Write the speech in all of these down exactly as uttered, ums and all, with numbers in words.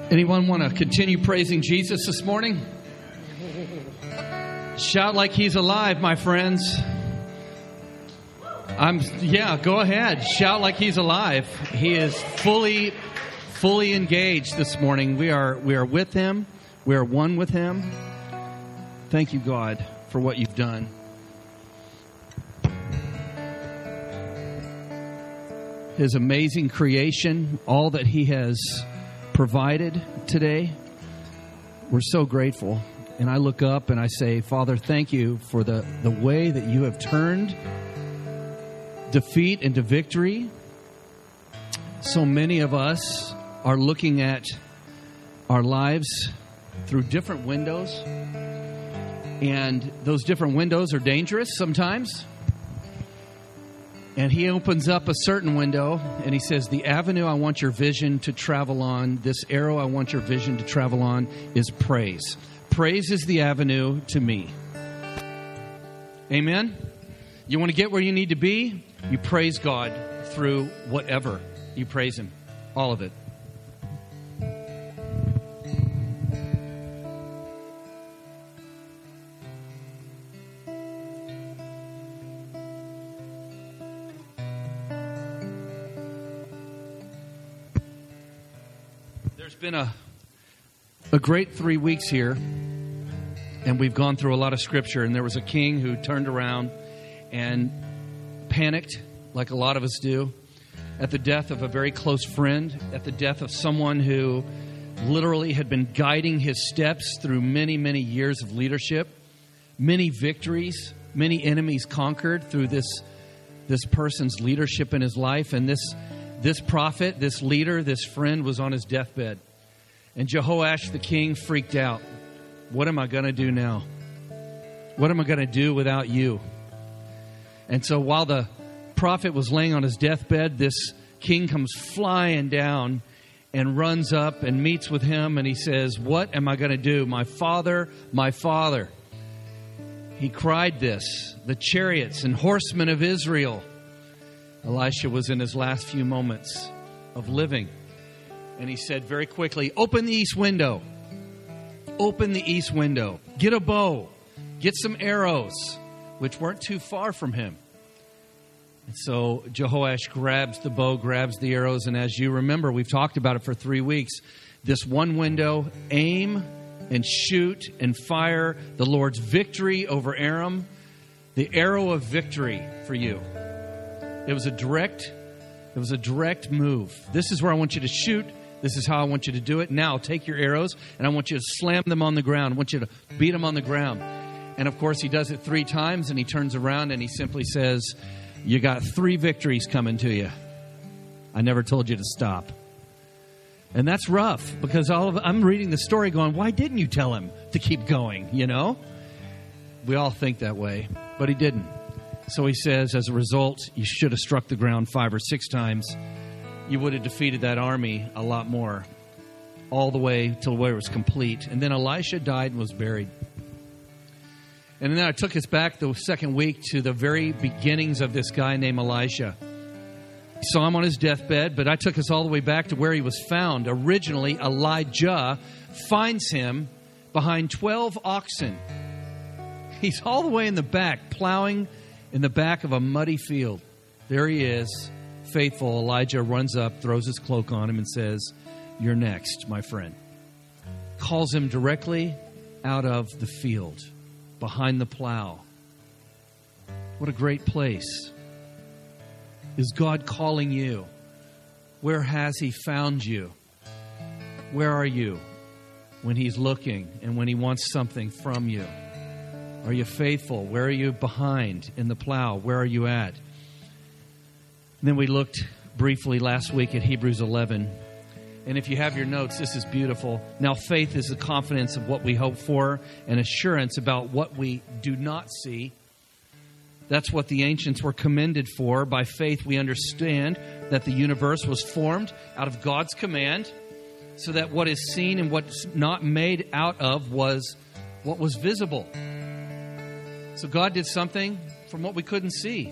Anyone want to continue praising Jesus this morning? Shout like he's alive, my friends. I'm yeah, go ahead. Shout like he's alive. He is fully fully engaged this morning. We are we are with him. We are one with him. Thank you, God, for what you've done. His amazing creation, all that he has provided today. We're so grateful. And I look up and I say, Father, thank you for the, the way that you have turned defeat into victory. So many of us are looking at our lives through different windows. And those different windows are dangerous sometimes. And he opens up a certain window and he says, the avenue I want your vision to travel on, this arrow I want your vision to travel on is praise. Praise is the avenue to me. Amen? You want to get where you need to be? You praise God through whatever. You praise him. All of it. There's been a a great three weeks here, and we've gone through a lot of scripture, and there was a king who turned around and panicked, like a lot of us do, at the death of a very close friend, at the death of someone who literally had been guiding his steps through many, many years of leadership, many victories, many enemies conquered through this, this person's leadership in his life, and this This prophet, this leader, this friend was on his deathbed. And Jehoash the king freaked out. What am I going to do now? What am I going to do without you? And so while the prophet was laying on his deathbed, this king comes flying down and runs up and meets with him. And he says, what am I going to do? My father, my father. He cried this, the chariots and horsemen of Israel. Elisha was in his last few moments of living. And he said very quickly, open the east window. Open the east window. Get a bow. Get some arrows, which weren't too far from him. And so Jehoash grabs the bow, grabs the arrows. And as you remember, we've talked about it for three weeks. This one window, aim and shoot and fire the Lord's victory over Aram. The arrow of victory for you. It was a direct, it was a direct move. This is where I want you to shoot. This is how I want you to do it. Now take your arrows and I want you to slam them on the ground. I want you to beat them on the ground. And of course he does it three times and he turns around and he simply says, you got three victories coming to you. I never told you to stop. And that's rough because all of, I'm reading the story going, why didn't you tell him to keep going? You know, we all think that way, but he didn't. So he says, as a result, you should have struck the ground five or six times. You would have defeated that army a lot more, all the way till where it was complete. And then Elisha died and was buried. And then I took us back the second week to the very beginnings of this guy named Elisha. We saw him on his deathbed, but I took us all the way back to where he was found. Originally, Elijah finds him behind twelve oxen. He's all the way in the back, plowing in the back of a muddy field. There he is, faithful. Elijah runs up, throws his cloak on him and says, you're next, my friend. Calls him directly out of the field, behind the plow. What a great place. Is God calling you? Where has he found you? Where are you when he's looking and when he wants something from you? Are you faithful? Where are you behind in the plow? Where are you at? And then we looked briefly last week at Hebrews eleven. And if you have your notes, this is beautiful. Now faith is the confidence of what we hope for and assurance about what we do not see. That's what the ancients were commended for. By faith we understand that the universe was formed out of God's command, so that what is seen and what's not made out of was what was visible. So God did something from what we couldn't see.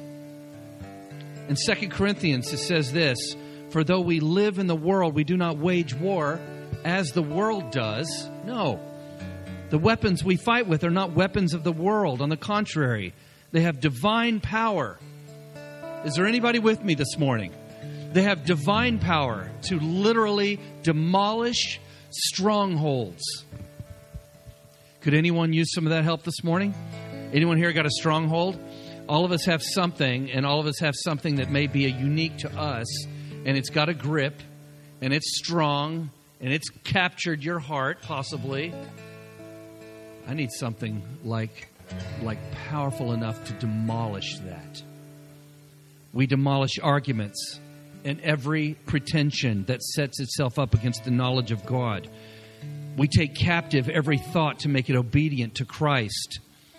In Second Corinthians, it says this, for though we live in the world, we do not wage war as the world does. No. The weapons we fight with are not weapons of the world. On the contrary, they have divine power. Is there anybody with me this morning? They have divine power to literally demolish strongholds. Could anyone use some of that help this morning? Anyone here got a stronghold? All of us have something, and all of us have something that may be a unique to us, and it's got a grip, and it's strong, and it's captured your heart, possibly. I need something like, like powerful enough to demolish that. We demolish arguments and every pretension that sets itself up against the knowledge of God. We take captive every thought to make it obedient to Christ.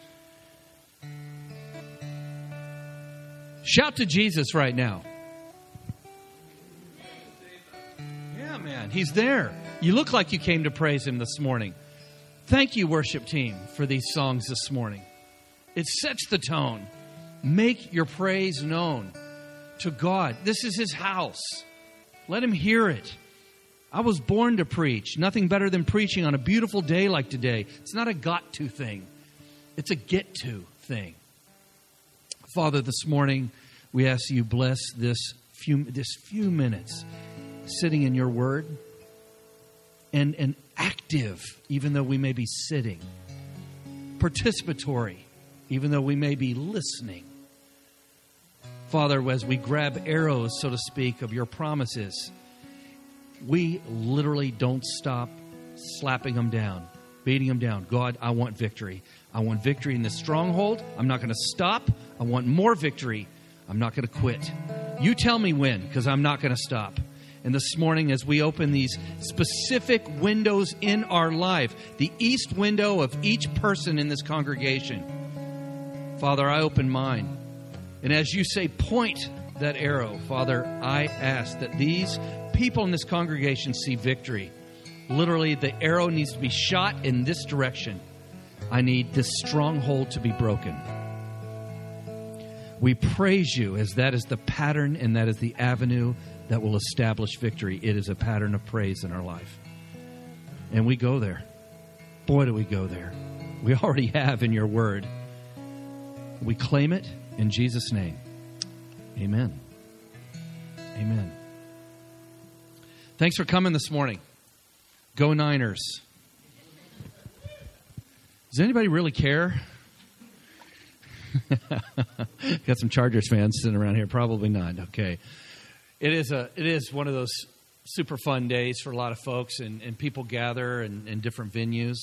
Shout to Jesus right now. Yeah, man, He's there. You look like you came to praise Him this morning. Thank you, worship team, for these songs this morning. It sets the tone. Make your praise known to God. This is His house. Let Him hear it. I was born to preach. Nothing better than preaching on a beautiful day like today. It's not a got-to thing. It's a get-to thing. Father, this morning, we ask you bless this few, this few minutes sitting in your word and, and active, even though we may be sitting. Participatory, even though we may be listening. Father, as we grab arrows, so to speak, of your promises, we literally don't stop slapping them down, beating them down. God, I want victory. I want victory in this stronghold. I'm not going to stop. I want more victory. I'm not going to quit. You tell me when, because I'm not going to stop. And this morning, as we open these specific windows in our life, the east window of each person in this congregation, Father, I open mine. And as you say, point that arrow, Father, I ask that these people in this congregation see victory. Literally, the arrow needs to be shot in this direction. I need this stronghold to be broken. We praise you as that is the pattern and that is the avenue that will establish victory. It is a pattern of praise in our life. And we go there. Boy, do we go there. We already have in your word. We claim it in Jesus' name. Amen. Amen. Thanks for coming this morning. Go Niners. Does anybody really care? Got some Chargers fans sitting around here. Probably not. Okay. It is a. It is one of those super fun days for a lot of folks, and, and people gather in, in different venues.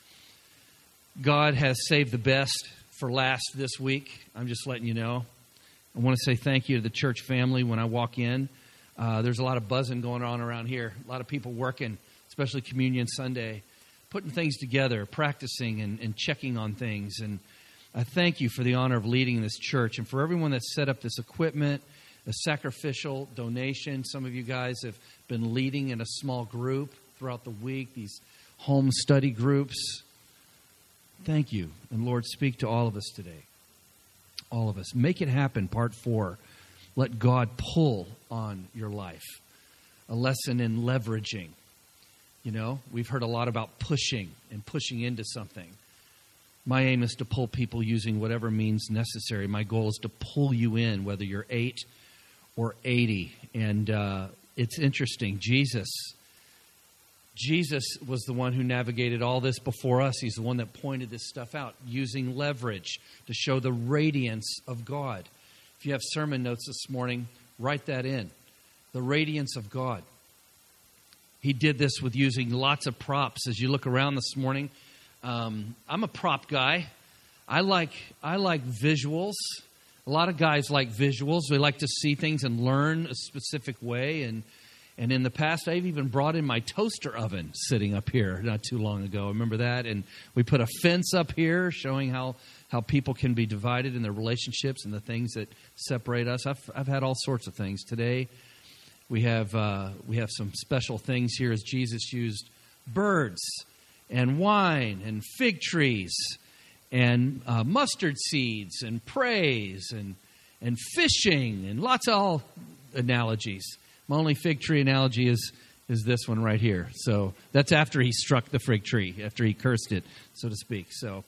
God has saved the best for last this week. I'm just letting you know. I want to say thank you to the church family when I walk in. Uh, there's a lot of buzzing going on around here. A lot of people working, especially Communion Sunday, putting things together, practicing and, and checking on things. And I thank you for the honor of leading this church and for everyone that's set up this equipment, a sacrificial donation. Some of you guys have been leading in a small group throughout the week, these home study groups. Thank you. And Lord, speak to all of us today. All of us. Make it happen, part four. Let God pull on your life. A lesson in leveraging. You know, we've heard a lot about pushing and pushing into something. My aim is to pull people using whatever means necessary. My goal is to pull you in, whether you're eight or eighty. And uh, it's interesting. Jesus, Jesus was the one who navigated all this before us. He's the one that pointed this stuff out, using leverage to show the radiance of God. If you have sermon notes this morning, write that in. The radiance of God. He did this with using lots of props. As you look around this morning, um, I'm a prop guy. I like I like visuals. A lot of guys like visuals. They like to see things and learn a specific way. And and in the past, I've even brought in my toaster oven sitting up here not too long ago. Remember that? And we put a fence up here showing how, how people can be divided in their relationships and the things that separate us. I've I've had all sorts of things. Today, we have uh, we have some special things here as Jesus used birds and wine and fig trees and uh, mustard seeds and praise and and fishing and lots of all analogies. My only fig tree analogy is is this one right here. So that's after he struck the fig tree, after he cursed it, so to speak. So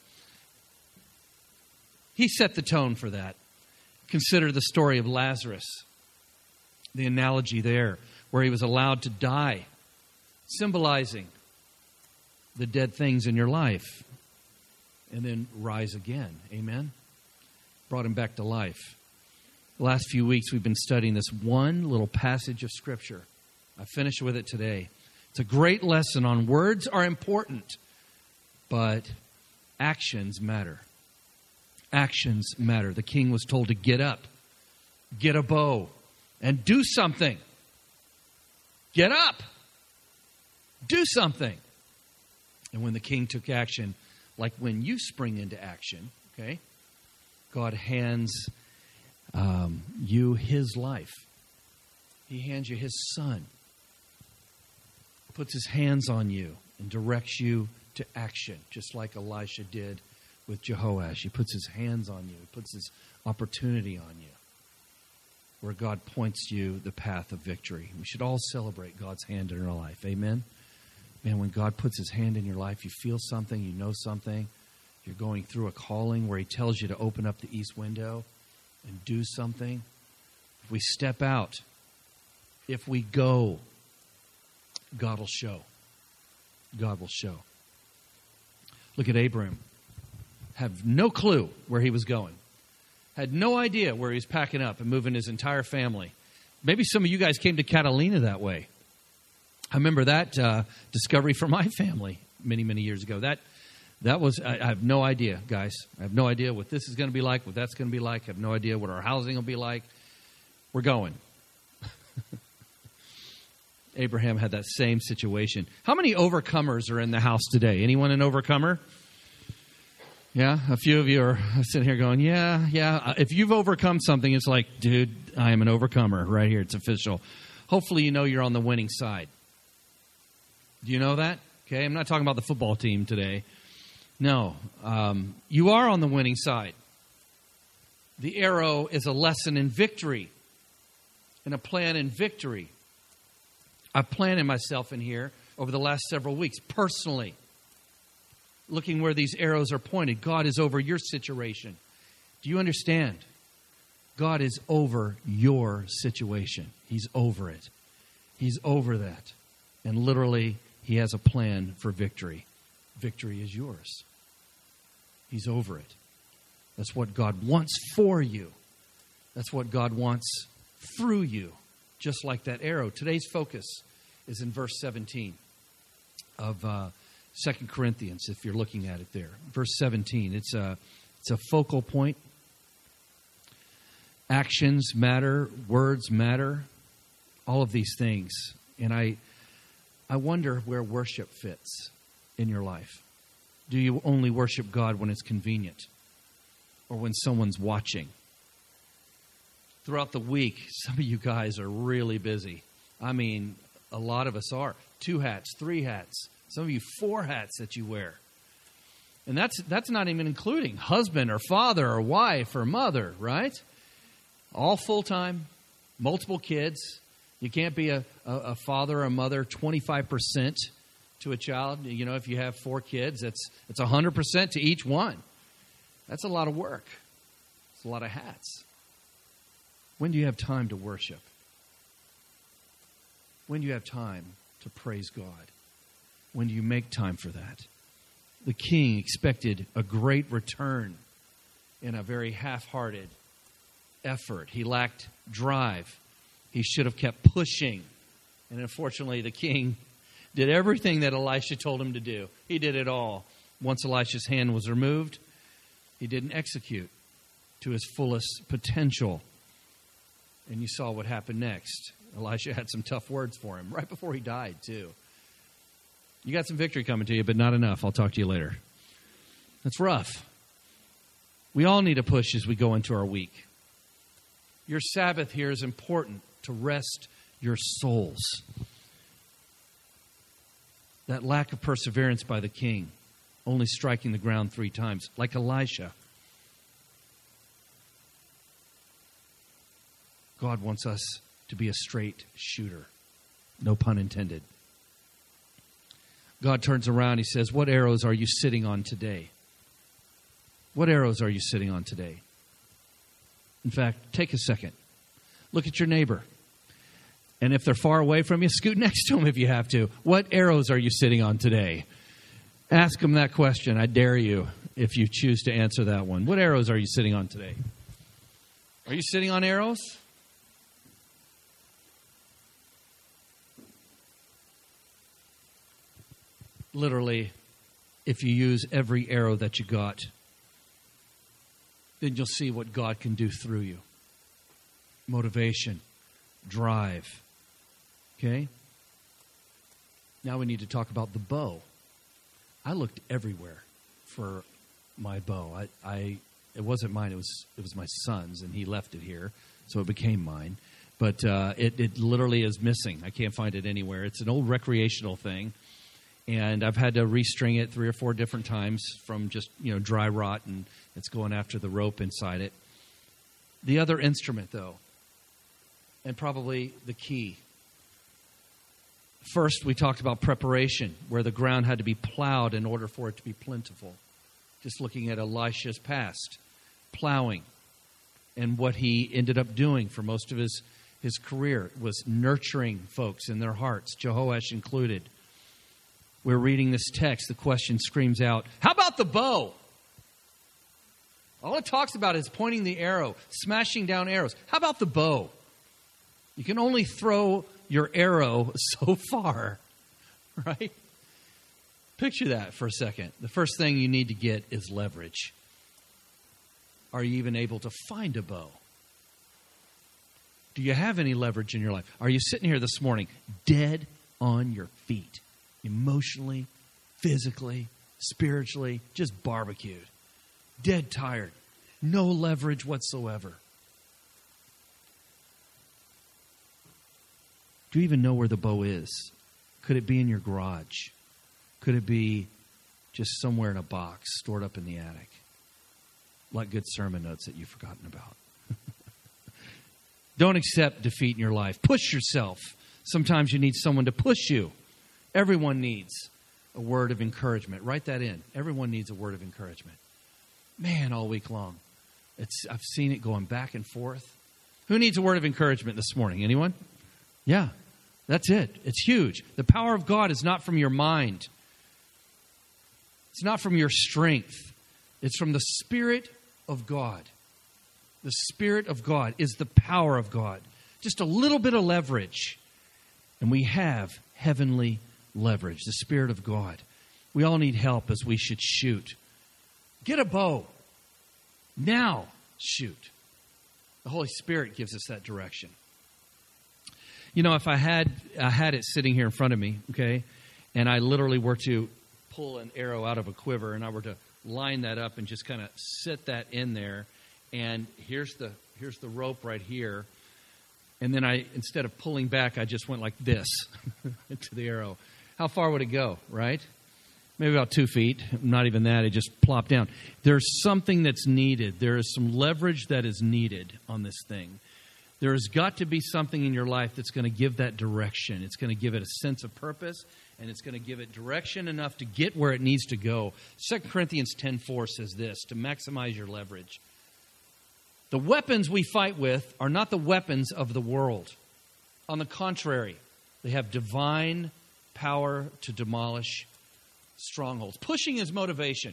he set the tone for that. Consider the story of Lazarus, the analogy there, where he was allowed to die, symbolizing the dead things in your life, and then rise again. Amen? Brought him back to life. The last few weeks we've been studying this one little passage of Scripture. I finished with it today. It's a great lesson on words are important, but actions matter. Actions matter. The king was told to get up, get a bow, and do something. Get up. Do something. And when the king took action, like when you spring into action, okay, God hands um, you his life. He hands you his son. Puts his hands on you and directs you to action, just like Elisha did with Jehoash. He puts his hands on you. He puts his opportunity on you, where God points you the path of victory. We should all celebrate God's hand in our life. Amen? Man, when God puts his hand in your life, you feel something, you know something. You're going through a calling where he tells you to open up the east window and do something. If we step out, if we go, God will show. God will show. Look at Abram. Have no clue where he was going. Had no idea where he was packing up and moving his entire family. Maybe some of you guys came to Catalina that way. I remember that uh, discovery for my family many, many years ago. That that was, I, I have no idea, guys. I have no idea what this is going to be like, what that's going to be like. I have no idea what our housing will be like. We're going. Abraham had that same situation. How many overcomers are in the house today? Anyone an overcomer? Yeah, a few of you are sitting here going, yeah, yeah. If you've overcome something, it's like, dude, I am an overcomer right here. It's official. Hopefully you know you're on the winning side. Do you know that? Okay, I'm not talking about the football team today. No, um, you are on the winning side. The arrow is a lesson in victory and a plan in victory. I've planted myself in here over the last several weeks, personally, looking where these arrows are pointed. God is over your situation. Do you understand? God is over your situation. He's over it. He's over that. And literally, he has a plan for victory. Victory is yours. He's over it. That's what God wants for you. That's what God wants through you. Just like that arrow. Today's focus is in verse seventeen of uh, Second Corinthians, if you're looking at it there. Verse seventeen. It's a, it's a focal point. Actions matter. Words matter. All of these things. And I, I wonder where worship fits in your life. Do you only worship God when it's convenient? Or when someone's watching? Throughout the week, some of you guys are really busy. I mean, a lot of us are. Two hats, three hats. Some of you, four hats that you wear. And that's that's not even including husband or father or wife or mother, right? All full-time, multiple kids. You can't be a, a, a father or a mother twenty-five percent to a child. You know, if you have four kids, that's it's one hundred percent to each one. That's a lot of work. It's a lot of hats. When do you have time to worship? When do you have time to praise God? When do you make time for that? The king expected a great return in a very half-hearted effort. He lacked drive. He should have kept pushing. And unfortunately, the king did everything that Elisha told him to do. He did it all. Once Elisha's hand was removed, he didn't execute to his fullest potential. And you saw what happened next. Elisha had some tough words for him right before he died, too. You got some victory coming to you, but not enough. I'll talk to you later. That's rough. We all need a push as we go into our week. Your Sabbath here is important to rest your souls. That lack of perseverance by the king, only striking the ground three times, like Elisha. God wants us to be a straight shooter. No pun intended. God turns around. He says, what arrows are you sitting on today? What arrows are you sitting on today? In fact, take a second. Look at your neighbor. And if they're far away from you, scoot next to them if you have to. What arrows are you sitting on today? Ask them that question. I dare you, if you choose to answer that one. What arrows are you sitting on today? Are you sitting on arrows? Literally, if you use every arrow that you got, then you'll see what God can do through you. Motivation, drive. Okay? Now we need to talk about the bow. I looked everywhere for my bow. I, I it wasn't mine. It was it was my son's, and he left it here, so it became mine. But uh, it it literally is missing. I can't find it anywhere. It's an old recreational thing, and I've had to restring it three or four different times from just you know dry rot, and it's going after the rope inside it. The other instrument, though, and probably the key. First, we talked about preparation, where the ground had to be plowed in order for it to be plentiful. Just looking at Elisha's past, plowing, and what he ended up doing for most of his, his career was nurturing folks in their hearts, Jehoash included. We're reading this text, the question screams out, how about the bow? All it talks about is pointing the arrow, smashing down arrows. How about the bow? You can only throw your arrow so far, right? Picture that for a second. The first thing you need to get is leverage. Are you even able to find a bow? Do you have any leverage in your life? Are you sitting here this morning dead on your feet, emotionally, physically, spiritually, just barbecued, dead tired, no leverage whatsoever? Do you even know where the bow is? Could it be in your garage? Could it be just somewhere in a box stored up in the attic? Like good sermon notes that you've forgotten about. Don't accept defeat in your life. Push yourself. Sometimes you need someone to push you. Everyone needs a word of encouragement. Write that in. Everyone needs a word of encouragement. Man, all week long. It's I've seen it going back and forth. Who needs a word of encouragement this morning? Anyone? Yeah, that's it. It's huge. The power of God is not from your mind. It's not from your strength. It's from the Spirit of God. The Spirit of God is the power of God. Just a little bit of leverage. And we have heavenly leverage, the Spirit of God. We all need help as we should shoot. Get a bow. Now shoot. The Holy Spirit gives us that direction. You know, if I had I had it sitting here in front of me, okay, and I literally were to pull an arrow out of a quiver and I were to line that up and just kind of sit that in there, and here's the here's the rope right here, and then I, instead of pulling back, I just went like this to the arrow. How far would it go, right? Maybe about two feet. Not even that. It just plopped down. There's something that's needed. There is some leverage that is needed on this thing. There has got to be something in your life that's going to give that direction. It's going to give it a sense of purpose, and it's going to give it direction enough to get where it needs to go. Second Corinthians ten four says this, to maximize your leverage. The weapons we fight with are not the weapons of the world. On the contrary, they have divine power to demolish strongholds. Pushing is motivation.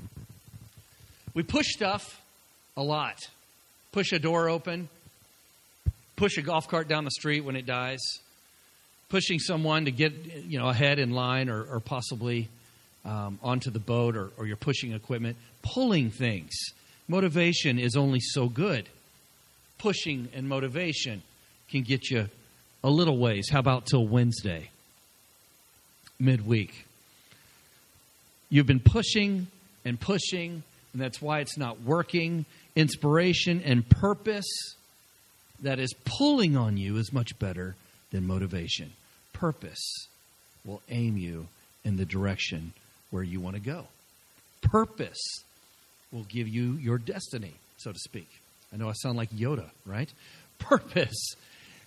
We push stuff a lot. Push a door open. Push a golf cart down the street when it dies. Pushing someone to get you know ahead in line, or, or possibly um, onto the boat, or, or you're pushing equipment. Pulling things. Motivation is only so good. Pushing and motivation can get you a little ways. How about till Wednesday? Midweek. You've been pushing and pushing, and that's why it's not working. Inspiration and purpose that is pulling on you is much better than motivation. Purpose will aim you in the direction where you want to go. Purpose will give you your destiny, so to speak. I know I sound like Yoda, right? Purpose.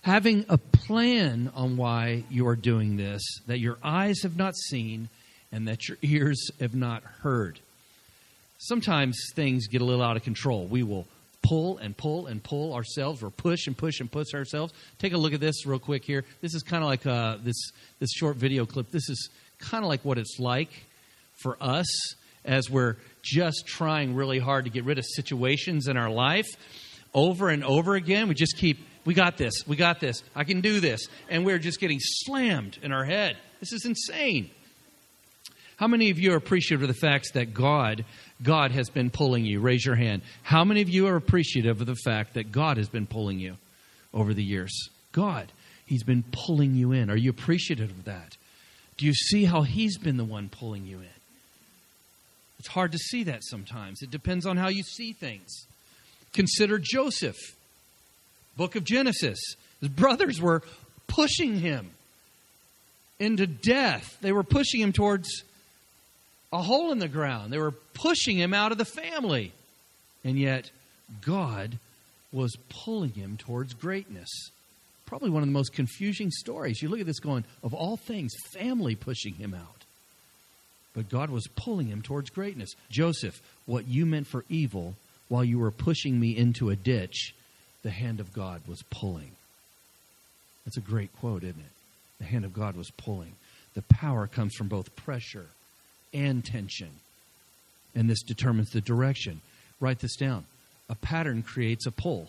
having a plan on why you are doing this, that your eyes have not seen and that your ears have not heard. Sometimes things get a little out of control. We will pull and pull and pull ourselves, or push and push and push ourselves. Take a look at this real quick here. This is kind of like uh, this, this short video clip. This is kind of like what it's like for us as we're just trying really hard to get rid of situations in our life over and over again. We just keep, we got this, we got this, I can do this. And we're just getting slammed in our head. This is insane. How many of you are appreciative of the fact that God, God has been pulling you? Raise your hand. How many of you are appreciative of the fact that God has been pulling you over the years? God, He's been pulling you in. Are you appreciative of that? Do you see how He's been the one pulling you in? It's hard to see that sometimes. It depends on how you see things. Consider Joseph, book of Genesis. His brothers were pushing him into death. They were pushing him towards a hole in the ground. They were pushing him out of the family. And yet, God was pulling him towards greatness. Probably one of the most confusing stories. You look at this going, of all things, family pushing him out. But God was pulling him towards greatness. Joseph, what you meant for evil, while you were pushing me into a ditch, the hand of God was pulling. That's a great quote, isn't it? The hand of God was pulling. The power comes from both pressure and tension. And this determines the direction. Write this down. A pattern creates a pull.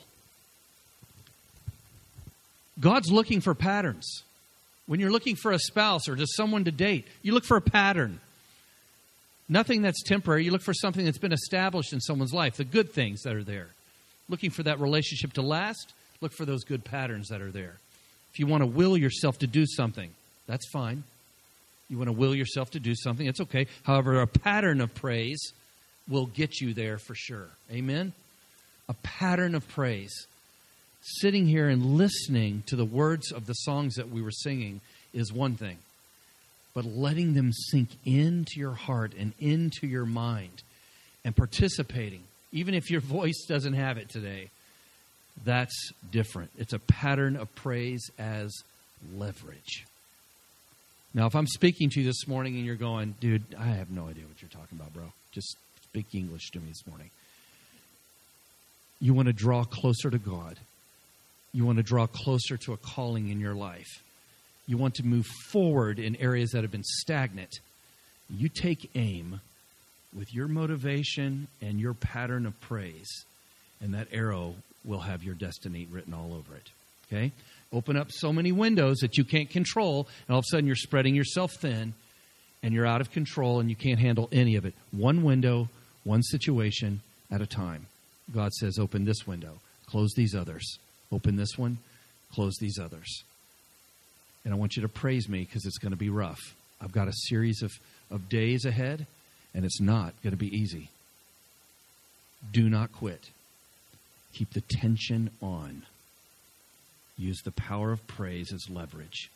God's looking for patterns. When you're looking for a spouse or just someone to date, you look for a pattern. Nothing that's temporary. You look for something that's been established in someone's life, the good things that are there. Looking for that relationship to last, look for those good patterns that are there. If you want to will yourself to do something, that's fine. You want to will yourself to do something, it's okay. However, a pattern of praise will get you there for sure. Amen? A pattern of praise. Sitting here and listening to the words of the songs that we were singing is one thing. But letting them sink into your heart and into your mind and participating, even if your voice doesn't have it today, that's different. It's a pattern of praise as leverage. Now, if I'm speaking to you this morning and you're going, dude, I have no idea what you're talking about, bro. Just speak English to me this morning. You want to draw closer to God. You want to draw closer to a calling in your life. You want to move forward in areas that have been stagnant. You take aim with your motivation and your pattern of praise, and that arrow will have your destiny written all over it. Okay? Open up so many windows that you can't control, and all of a sudden you're spreading yourself thin, and you're out of control, and you can't handle any of it. One window, one situation at a time. God says, open this window, close these others. Open this one, close these others. And I want you to praise me because it's going to be rough. I've got a series of, of days ahead, and it's not going to be easy. Do not quit. Keep the tension on. Use the power of praise as leverage.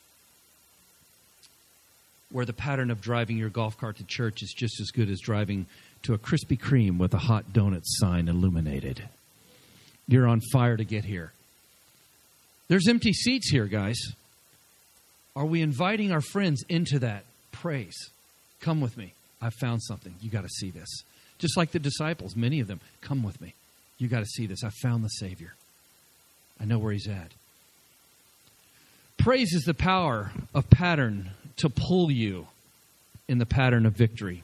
Where the pattern of driving your golf cart to church is just as good as driving to a Krispy Kreme with a hot donut sign illuminated. You're on fire to get here. There's empty seats here, guys. Are we inviting our friends into that praise? Come with me. I've found something. You got to see this. Just like the disciples, many of them, come with me. You got to see this. I found the Savior. I know where He's at. Praise is the power of pattern to pull you in the pattern of victory.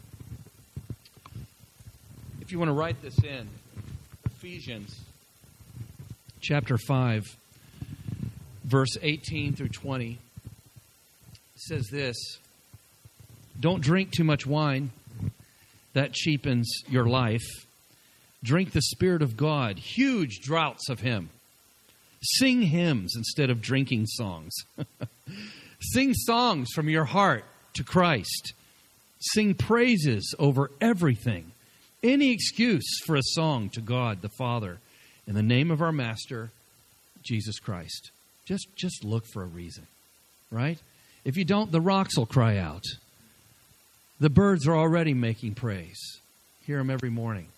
If you want to write this in, Ephesians chapter five, verse eighteen through twenty. Says this, don't drink too much wine. That cheapens your life. Drink the Spirit of God, huge draughts of Him. Sing hymns instead of drinking songs. Sing songs from your heart to Christ. Sing praises over everything. Any excuse for a song to God the Father in the name of our Master, Jesus Christ. Just, just look for a reason, right? If you don't, the rocks will cry out. The birds are already making praise. Hear them every morning.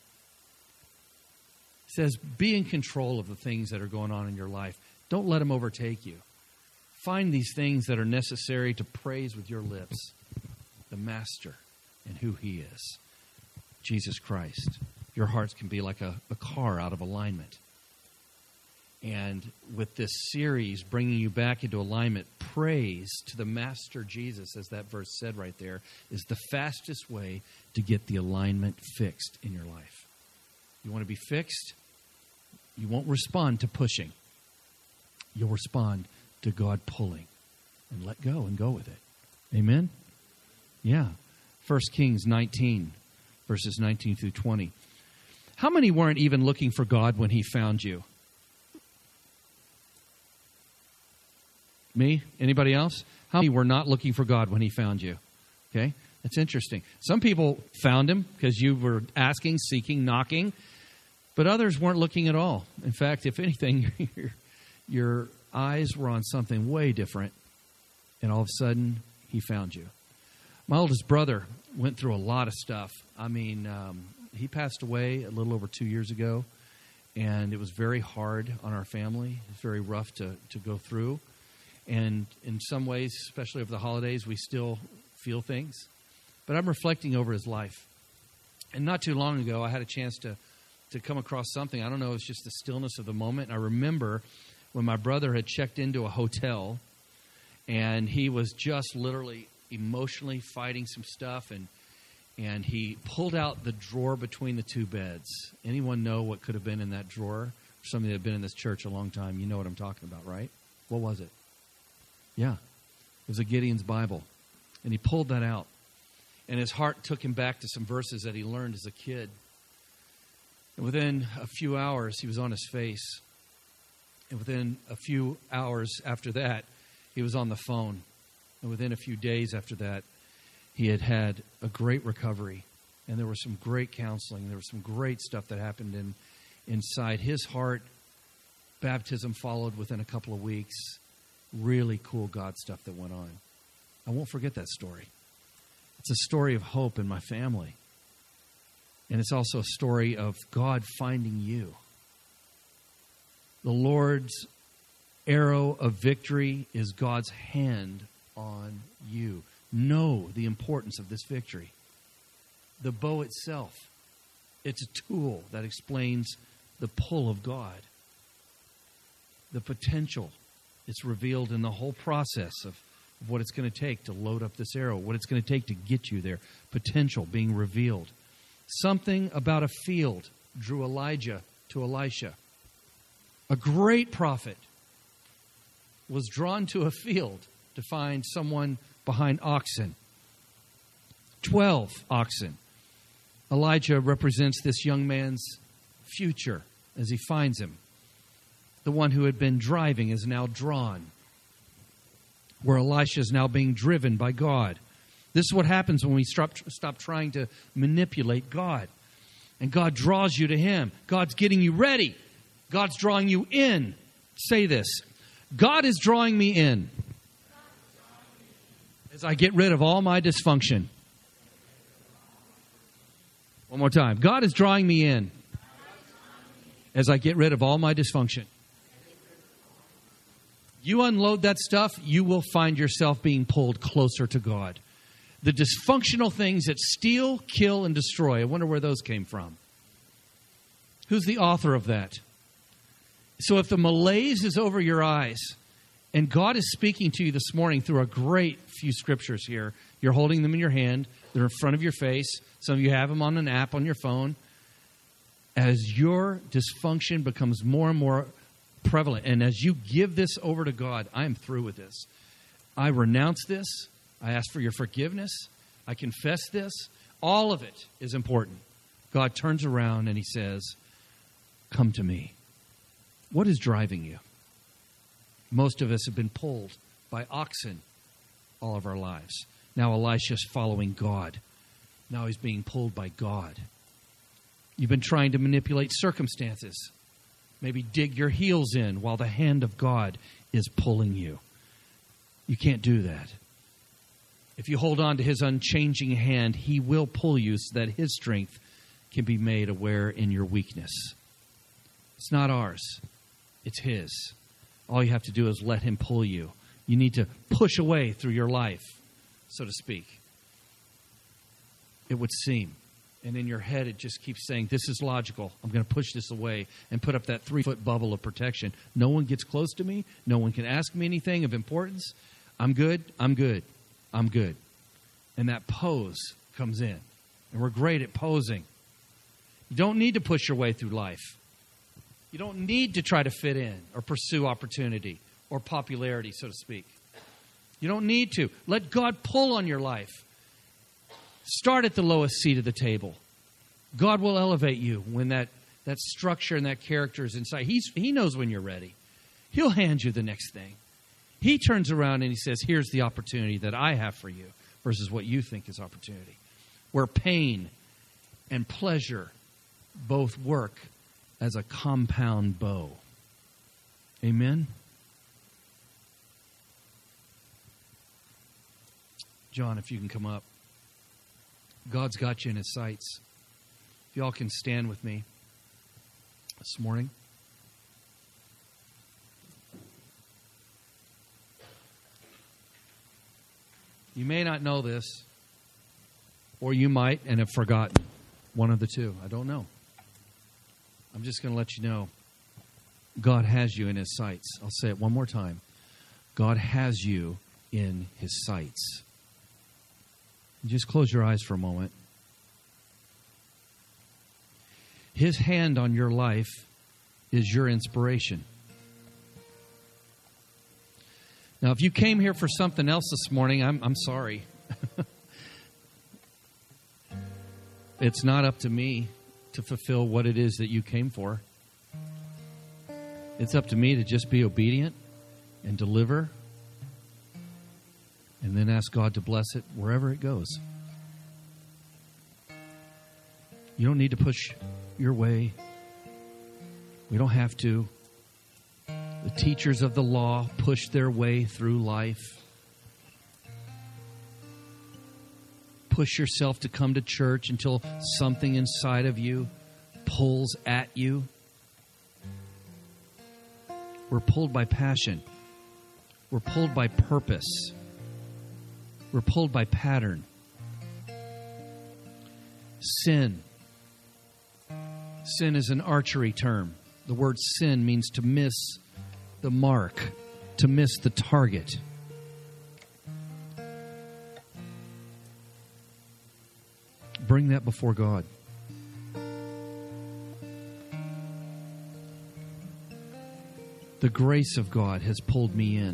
It says, be in control of the things that are going on in your life. Don't let them overtake you. Find these things that are necessary to praise with your lips the Master and who He is, Jesus Christ. Your hearts can be like a, a car out of alignment. And with this series bringing you back into alignment, praise to the Master Jesus, as that verse said right there, is the fastest way to get the alignment fixed in your life. You want to be fixed? You won't respond to pushing. You'll respond to God pulling, and let go and go with it. Amen? Yeah. First Kings nineteen, verses nineteen through twenty. How many weren't even looking for God when He found you? Me? Anybody else? How many were not looking for God when He found you? Okay? That's interesting. Some people found Him because you were asking, seeking, knocking, but others weren't looking at all. In fact, if anything, your, your eyes were on something way different, and all of a sudden, He found you. My oldest brother went through a lot of stuff. I mean, um, he passed away a little over two years ago, and it was very hard on our family. It was very rough to, to go through. And in some ways, especially over the holidays, we still feel things. But I'm reflecting over his life. And not too long ago, I had a chance to, to come across something. I don't know, it's just the stillness of the moment. And I remember when my brother had checked into a hotel, and he was just literally emotionally fighting some stuff, and and he pulled out the drawer between the two beds. Anyone know what could have been in that drawer? Somebody that had been in this church a long time, you know what I'm talking about, right? What was it? Yeah, it was a Gideon's Bible. And he pulled that out. And his heart took him back to some verses that he learned as a kid. And within a few hours, he was on his face. And within a few hours after that, he was on the phone. And within a few days after that, he had had a great recovery. And there was some great counseling. There was some great stuff that happened in, inside his heart. Baptism followed within a couple of weeks. Really cool God stuff that went on. I won't forget that story. It's a story of hope in my family. And it's also a story of God finding you. The Lord's arrow of victory is God's hand on you. Know the importance of this victory. The bow itself, it's a tool that explains the pull of God. The potential, it's revealed in the whole process of, of what it's going to take to load up this arrow, what it's going to take to get you there. Potential being revealed. Something about a field drew Elijah to Elisha. A great prophet was drawn to a field to find someone behind oxen. Twelve oxen. Elijah represents this young man's future as he finds him. The one who had been driving is now drawn, where Elisha is now being driven by God. This is what happens when we stop, stop trying to manipulate God. And God draws you to Him. God's getting you ready. God's drawing you in. Say this. God is drawing me in as I get rid of all my dysfunction. One more time. God is drawing me in as I get rid of all my dysfunction. You unload that stuff, you will find yourself being pulled closer to God. The dysfunctional things that steal, kill, and destroy. I wonder where those came from. Who's the author of that? So if the malaise is over your eyes, and God is speaking to you this morning through a great few scriptures here, you're holding them in your hand, they're in front of your face, some of you have them on an app on your phone. As your dysfunction becomes more and more prevalent, and as you give this over to God, I am through with this. I renounce this. I ask for your forgiveness. I confess this. All of it is important. God turns around and He says, come to me. What is driving you? Most of us have been pulled by oxen all of our lives. Now Elisha's following God. Now he's being pulled by God. You've been trying to manipulate circumstances. Maybe dig your heels in while the hand of God is pulling you. You can't do that. If you hold on to His unchanging hand, He will pull you so that His strength can be made aware in your weakness. It's not ours. It's His. All you have to do is let Him pull you. You need to push away through your life, so to speak. It would seem. And in your head, it just keeps saying, this is logical. I'm going to push this away and put up that three-foot bubble of protection. No one gets close to me. No one can ask me anything of importance. I'm good. I'm good. I'm good. And that pose comes in. And we're great at posing. You don't need to push your way through life. You don't need to try to fit in or pursue opportunity or popularity, so to speak. You don't need to. Let God pull on your life. Start at the lowest seat of the table. God will elevate you when that, that structure and that character is inside. He's, he knows when you're ready. He'll hand you the next thing. He turns around and he says, here's the opportunity that I have for you versus what you think is opportunity. Where pain and pleasure both work as a compound bow. Amen? John, if you can come up. God's got you in his sights. If y'all can stand with me this morning. You may not know this, or you might and have forgotten. One of the two. I don't know. I'm just going to let you know. God has you in his sights. I'll say it one more time. God has you in his sights. Just close your eyes for a moment. His hand on your life is your inspiration. Now, if you came here for something else this morning, I'm, I'm sorry. It's not up to me to fulfill what it is that you came for. It's up to me to just be obedient and deliver. And then ask God to bless it wherever it goes. You don't need to push your way. We don't have to. The teachers of the law push their way through life. Push yourself to come to church until something inside of you pulls at you. We're pulled by passion. We're pulled by purpose. We're pulled by pattern. Sin. Sin is an archery term. The word sin means to miss the mark, to miss the target. Bring that before God. The grace of God has pulled me in.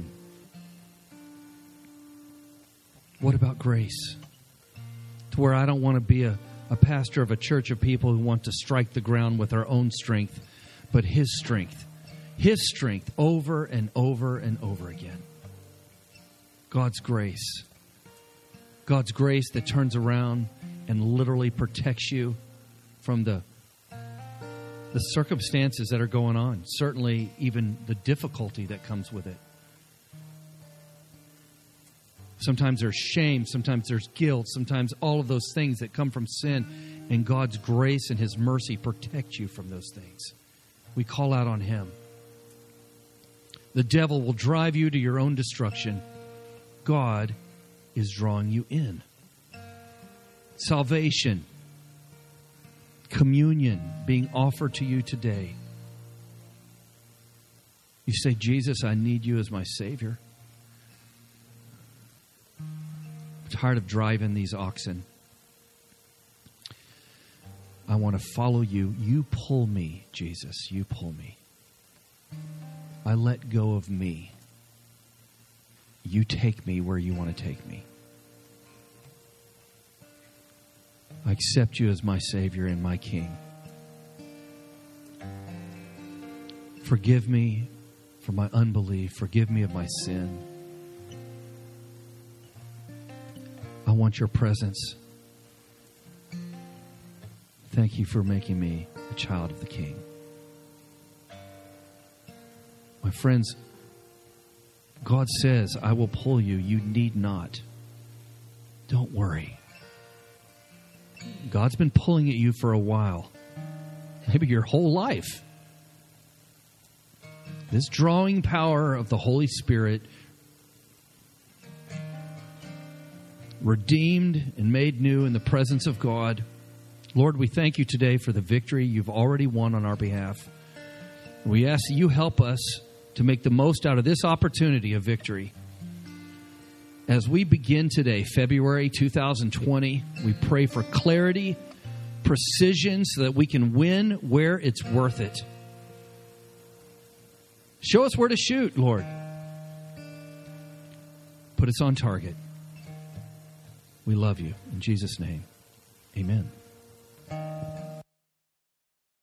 What about grace? To where I don't want to be a, a pastor of a church of people who want to strike the ground with our own strength, but His strength. His strength over and over and over again. God's grace. God's grace that turns around and literally protects you from the, the circumstances that are going on. Certainly even the difficulty that comes with it. Sometimes there's shame. Sometimes there's guilt. Sometimes all of those things that come from sin. And God's grace and His mercy protect you from those things. We call out on Him. The devil will drive you to your own destruction. God is drawing you in. Salvation, communion being offered to you today. You say, Jesus, I need you as my Savior. I'm tired of driving these oxen. I want to follow you. You pull me, Jesus. You pull me. I let go of me. You take me where you want to take me. I accept you as my Savior and my King. Forgive me for my unbelief. Forgive me of my sin. I want your presence. Thank you for making me a child of the King. My friends, God says, I will pull you. You need not. Don't worry. God's been pulling at you for a while. Maybe your whole life. This drawing power of the Holy Spirit redeemed and made new in the presence of God. Lord, we thank you today for the victory you've already won on our behalf. We ask that you help us to make the most out of this opportunity of victory. As we begin today, February two thousand twenty, we pray for clarity, precision, so that we can win where it's worth it. Show us where to shoot, Lord. Put us on target. We love you. In Jesus' name, amen.